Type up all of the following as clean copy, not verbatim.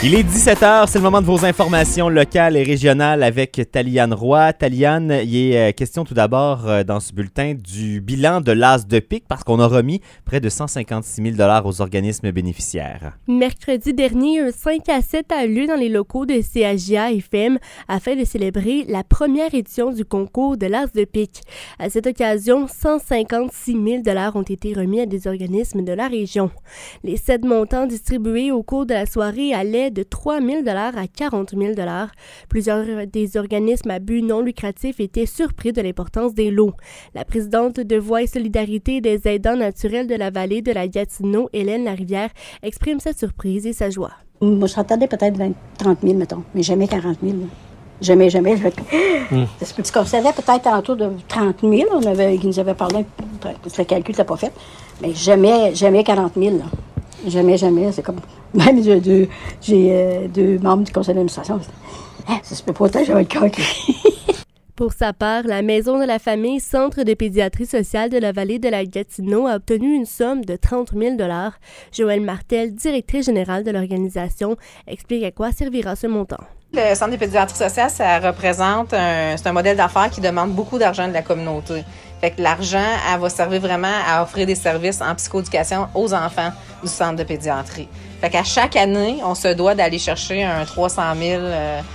Il est 17h, c'est le moment de vos informations locales et régionales avec Taliane Roy. Taliane, il est question tout d'abord dans ce bulletin du bilan de l'As de pique parce qu'on a remis près de 156 000 $ aux organismes bénéficiaires. Mercredi dernier, un 5 à 7 a eu lieu dans les locaux de CJA-FM afin de célébrer la première édition du concours de l'As de pique. À cette occasion, 156 000 $ ont été remis à des organismes de la région. Les 7 montants distribués au cours de la soirée allaient de 3 000 $ à 40 000 $. Plusieurs des organismes à but non lucratif étaient surpris de l'importance des lots. La présidente de Voix et Solidarité des aidants naturels de la vallée de la Gatineau, Hélène Larivière, exprime sa surprise et sa joie. Moi, je s'attendais peut-être 30 000, mettons, mais jamais 40 000. Jamais. Parce que tu considérais peut-être autour de 30 000. Ils nous avaient parlé, le calcul, tu l'as pas fait, mais jamais 40 000. Là. Jamais. C'est comme... Même j'ai deux membres du conseil d'administration. Ça se peut pas, j'avais le cœur qui... Pour sa part, la Maison de la famille Centre de pédiatrie sociale de la vallée de la Gatineau a obtenu une somme de 30 000 $. Joëlle Martel, directrice générale de l'organisation, explique à quoi servira ce montant. Le Centre de pédiatrie sociale, ça représente c'est un modèle d'affaires qui demande beaucoup d'argent de la communauté. Fait que l'argent, elle va servir vraiment à offrir des services en psychoéducation aux enfants du centre de pédiatrie. Fait qu'à chaque année, on se doit d'aller chercher un 300 000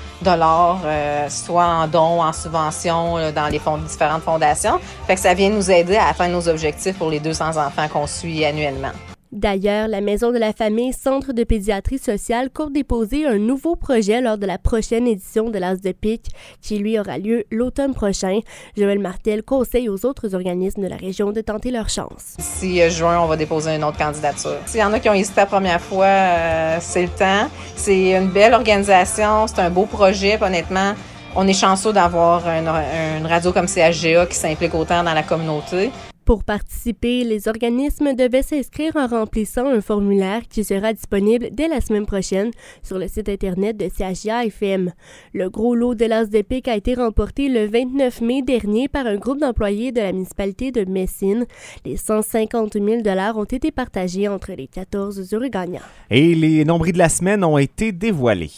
$, soit en dons, en subventions, dans les différentes fondations. Fait que ça vient nous aider à atteindre nos objectifs pour les 200 enfants qu'on suit annuellement. D'ailleurs, la Maison de la famille Centre de pédiatrie sociale compte déposer un nouveau projet lors de la prochaine édition de l'As de pique, qui lui aura lieu l'automne prochain. Joëlle Martel conseille aux autres organismes de la région de tenter leur chance. D'ici juin, on va déposer une autre candidature. S'il y en a qui ont hésité la première fois, c'est le temps. C'est une belle organisation, c'est un beau projet, puis honnêtement, on est chanceux d'avoir une radio comme CHGA qui s'implique autant dans la communauté. Pour participer, les organismes devaient s'inscrire en remplissant un formulaire qui sera disponible dès la semaine prochaine sur le site Internet de CJA-FM. Le gros lot de l'As de pique a été remporté le 29 mai dernier par un groupe d'employés de la municipalité de Messine. Les 150 000 $ ont été partagés entre les 14 heureux gagnants. Et les nombris de la semaine ont été dévoilés.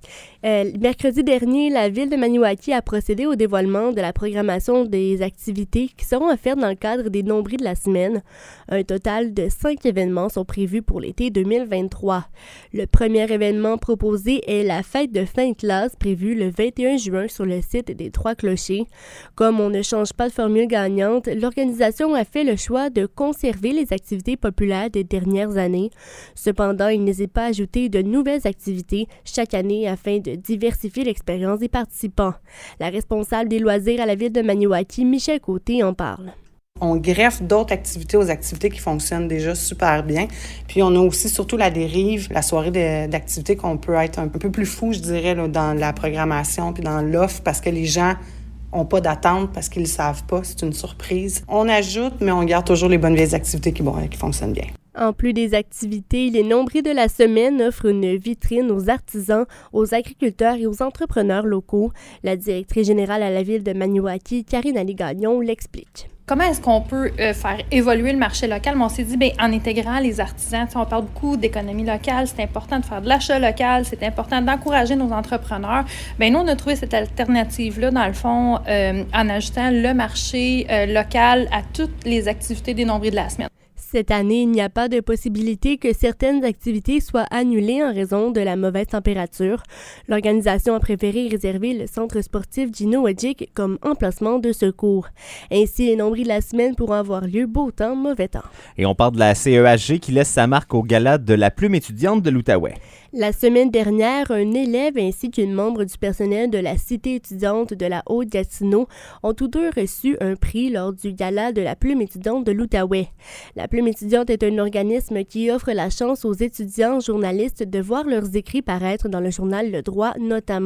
Mercredi dernier, la ville de Maniwaki a procédé au dévoilement de la programmation des activités qui seront offertes dans le cadre des nombris de la semaine. Un total de 5 événements sont prévus pour l'été 2023. Le premier événement proposé est la fête de fin de classe prévue le 21 juin sur le site des Trois Clochers. Comme on ne change pas de formule gagnante, l'organisation a fait le choix de conserver les activités populaires des dernières années. Cependant, il n'hésite pas à ajouter de nouvelles activités chaque année afin de diversifier l'expérience des participants. La responsable des loisirs à la ville de Maniwaki, Michel Côté, en parle. On greffe d'autres activités aux activités qui fonctionnent déjà super bien. Puis on a aussi surtout la dérive, la soirée d'activités qu'on peut être un peu plus fou, je dirais, là, dans la programmation puis dans l'offre parce que les gens n'ont pas d'attente parce qu'ils ne savent pas, c'est une surprise. On ajoute, mais on garde toujours les bonnes vieilles activités qui fonctionnent bien. En plus des activités, les nombris de la semaine offrent une vitrine aux artisans, aux agriculteurs et aux entrepreneurs locaux. La directrice générale à la ville de Maniwaki, Karine Ali-Gagnon, l'explique. Comment est-ce qu'on peut faire évoluer le marché local? Mais on s'est dit, en intégrant les artisans, on parle beaucoup d'économie locale, c'est important de faire de l'achat local, c'est important d'encourager nos entrepreneurs. Nous, on a trouvé cette alternative-là, dans le fond, en ajoutant le marché local à toutes les activités des nombris de la semaine. Cette année, il n'y a pas de possibilité que certaines activités soient annulées en raison de la mauvaise température. L'organisation a préféré réserver le centre sportif Gino Wadjik comme emplacement de secours. Ainsi, les nombris de la semaine pourront avoir lieu beau temps, mauvais temps. Et on parle de la CEHG qui laisse sa marque au gala de la plume étudiante de l'Outaouais. La semaine dernière, un élève ainsi qu'une membre du personnel de la Cité étudiante de la Haute-Gatineau ont tous deux reçu un prix lors du gala de la plume étudiante de l'Outaouais. La plume étudiante est un organisme qui offre la chance aux étudiants journalistes de voir leurs écrits paraître dans le journal Le Droit notamment.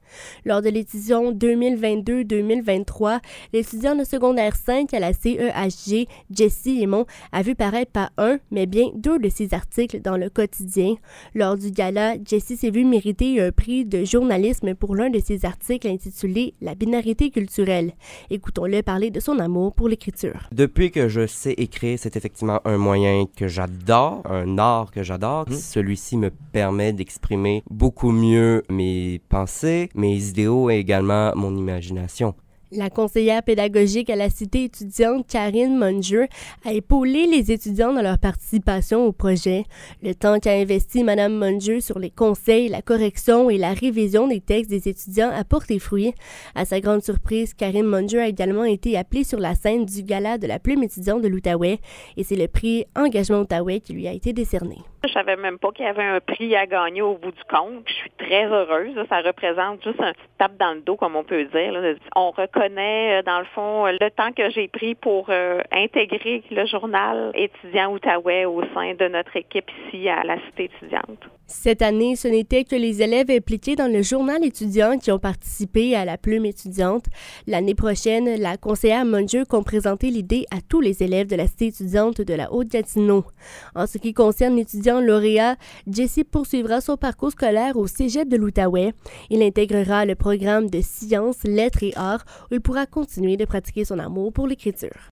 Lors de l'édition 2022-2023, l'étudiant de secondaire 5 à la CEHG, Jessie Aymon, a vu paraître pas un, mais bien 2 de ses articles dans le quotidien. Lors du gala, Jessie s'est vue mériter un prix de journalisme pour l'un de ses articles intitulé « La binarité culturelle ». Écoutons-le parler de son amour pour l'écriture. Depuis que je sais écrire, c'est effectivement un moyen que j'adore, un art que j'adore. Celui-ci me permet d'exprimer beaucoup mieux mes pensées, mes idéaux et également mon imagination. La conseillère pédagogique à la cité étudiante, Karine Munger, a épaulé les étudiants dans leur participation au projet. Le temps qu'a investi Mme Munger sur les conseils, la correction et la révision des textes des étudiants a porté fruit. À sa grande surprise, Karine Munger a également été appelée sur la scène du gala de la plume étudiante de l'Outaouais et c'est le prix Engagement Outaouais qui lui a été décerné. Je savais même pas qu'il y avait un prix à gagner au bout du compte. Je suis très heureuse. Ça représente juste un petit tape dans le dos, comme on peut dire. On reconnaît, dans le fond, le temps que j'ai pris pour intégrer le journal étudiant Outaouais au sein de notre équipe ici à la cité étudiante. Cette année, ce n'était que les élèves impliqués dans le journal étudiant qui ont participé à la plume étudiante. L'année prochaine, la conseillère Munger compte présenter l'idée à tous les élèves de la cité étudiante de la Haute-Gatineau. En ce qui concerne l'étudiant lauréat, Jessie poursuivra son parcours scolaire au Cégep de l'Outaouais. Il intégrera le programme de sciences, lettres et arts où il pourra continuer de pratiquer son amour pour l'écriture.